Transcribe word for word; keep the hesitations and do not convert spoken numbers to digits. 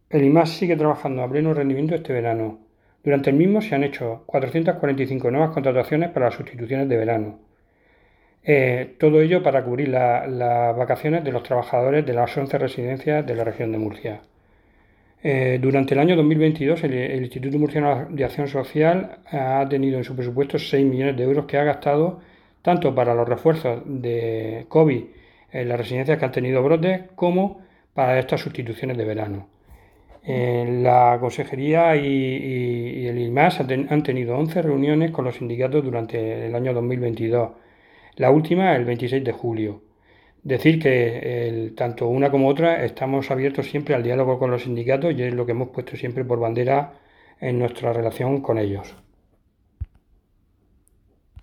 El I M A S sigue trabajando a pleno rendimiento este verano. Durante el mismo se han hecho cuatrocientas cuarenta y cinco nuevas contrataciones para las sustituciones de verano. Eh, todo ello para cubrir la- las vacaciones de los trabajadores de las once residencias de la región de Murcia. Eh, durante el año dos mil veintidós, el, el Instituto Murciano de Acción Social ha tenido en su presupuesto seis millones de euros que ha gastado tanto para los refuerzos de COVID en las residencias que han tenido brotes como para estas sustituciones de verano. Eh, la Consejería y, y- y el I M A S han, ten- han tenido once reuniones con los sindicatos durante el año dos mil veintidós, la última el veintiséis de julio. Decir que el- tanto una como otra estamos abiertos siempre al diálogo con los sindicatos y es lo que hemos puesto siempre por bandera en nuestra relación con ellos.